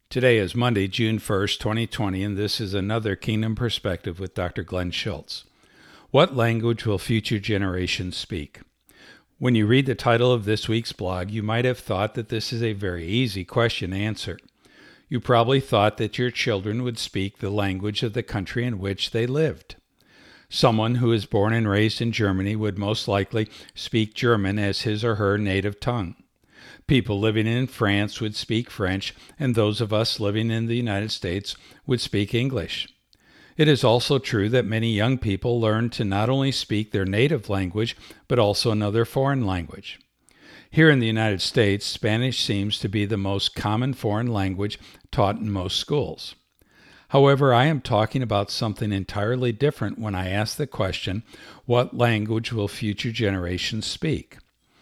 Today is Monday, June 1st, 2020, and this is another Kingdom Perspective with Dr. Glenn Schultz. What language will future generations speak? When you read the title of this week's blog, you might have thought that this is a very easy question to answer. You probably thought that your children would speak the language of the country in which they lived. Someone who is born and raised in Germany would most likely speak German as his or her native tongue. People living in France would speak French, and those of us living in the United States would speak English. It is also true that many young people learn to not only speak their native language, but also another foreign language. Here in the United States, Spanish seems to be the most common foreign language taught in most schools. However, I am talking about something entirely different when I ask the question, what language will future generations speak?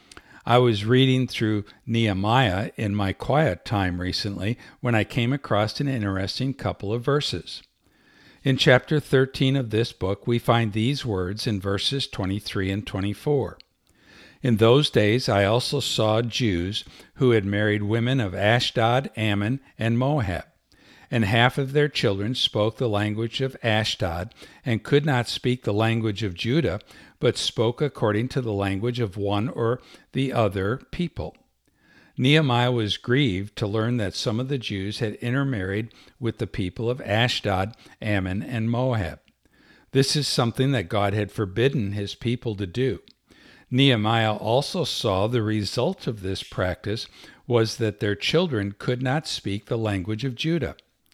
I was reading through Nehemiah in my quiet time recently when I came across an interesting couple of verses. In chapter 13 of this book, we find these words in verses 23 and 24. In those days I also saw Jews who had married women of Ashdod, Ammon, and Moab, and half of their children spoke the language of Ashdod and could not speak the language of Judah, but spoke according to the language of one or the other people. Nehemiah was grieved to learn that some of the Jews had intermarried with the people of Ashdod, Ammon, and Moab. This is something that God had forbidden his people to do. Nehemiah also saw the result of this practice was that their children could not speak the language of Judah.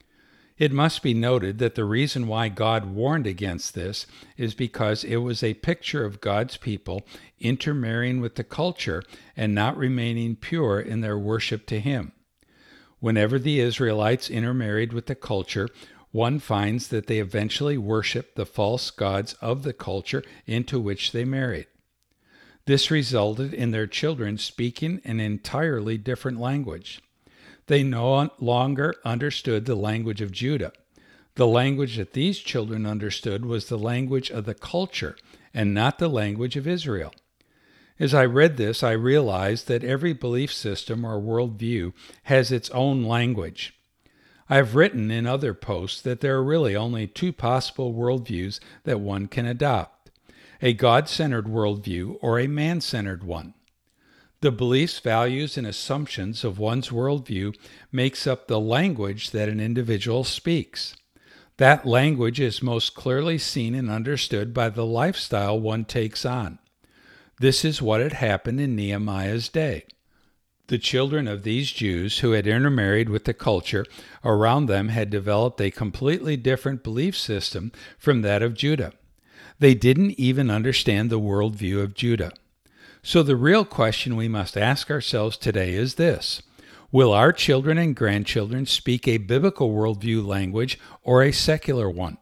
It must be noted that the reason why God warned against this is because it was a picture of God's people intermarrying with the culture and not remaining pure in their worship to Him. Whenever the Israelites intermarried with the culture, one finds that they eventually worshiped the false gods of the culture into which they married. This resulted in their children speaking an entirely different language. They no longer understood the language of Judah. The language that these children understood was the language of the culture and not the language of Israel. As I read this, I realized that every belief system or worldview has its own language. I've written in other posts that there are really only two possible worldviews that one can adopt: a God-centered worldview or a man-centered one. The beliefs, values, and assumptions of one's worldview makes up the language that an individual speaks. That language is most clearly seen and understood by the lifestyle one takes on. This is what had happened in Nehemiah's day. The children of these Jews who had intermarried with the culture around them had developed a completely different belief system from that of Judah. They didn't even understand the worldview of Judah. So the real question we must ask ourselves today is this: will our children and grandchildren speak a biblical worldview language or a secular one?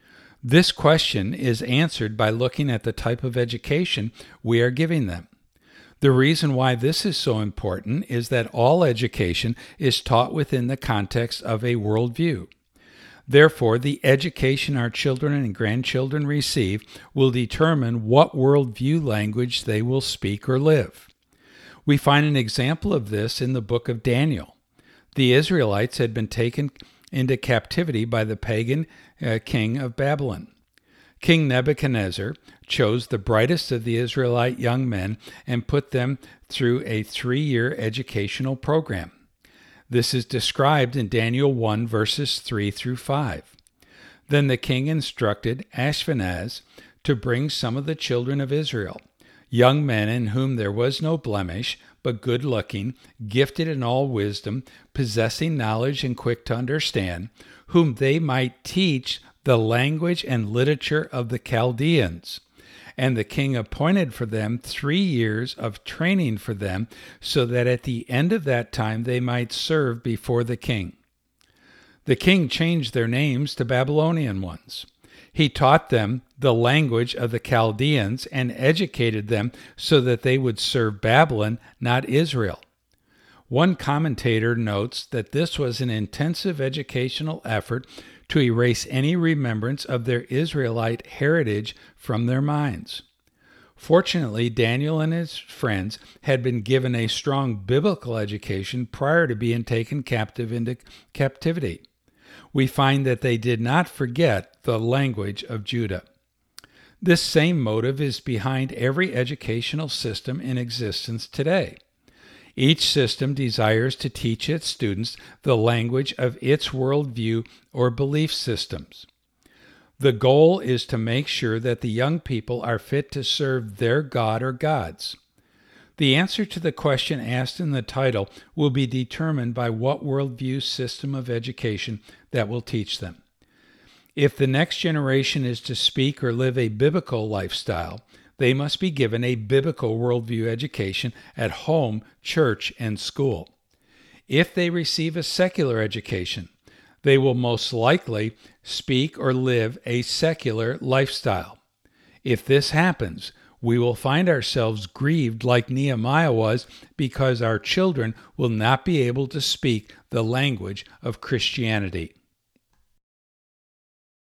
This question is answered by looking at the type of education we are giving them. The reason why this is so important is that all education is taught within the context of a worldview. Therefore, the education our children and grandchildren receive will determine what worldview language they will speak or live. We find an example of this in the book of Daniel. The Israelites had been taken into captivity by the pagan king of Babylon. King Nebuchadnezzar chose the brightest of the Israelite young men and put them through a 3-year educational program. This is described in Daniel 1, verses 3 through 5. Then the king instructed Ashpenaz to bring some of the children of Israel, young men in whom there was no blemish, but good-looking, gifted in all wisdom, possessing knowledge and quick to understand, whom they might teach the language and literature of the Chaldeans. And the king appointed for them 3 years of training for them, so that at the end of that time they might serve before the king. The king changed their names to Babylonian ones. He taught them the language of the Chaldeans and educated them so that they would serve Babylon, not Israel. One commentator notes that this was an intensive educational effort to erase any remembrance of their Israelite heritage from their minds. Fortunately, Daniel and his friends had been given a strong biblical education prior to being taken captive into captivity. We find that they did not forget the language of Judah. This same motive is behind every educational system in existence today. Each system desires to teach its students the language of its worldview or belief systems. The goal is to make sure that the young people are fit to serve their God or gods. The answer to the question asked in the title will be determined by what worldview system of education that will teach them. If the next generation is to speak or live a biblical lifestyle, they must be given a biblical worldview education at home, church, and school. If they receive a secular education, they will most likely speak or live a secular lifestyle. If this happens, we will find ourselves grieved like Nehemiah was because our children will not be able to speak the language of Christianity.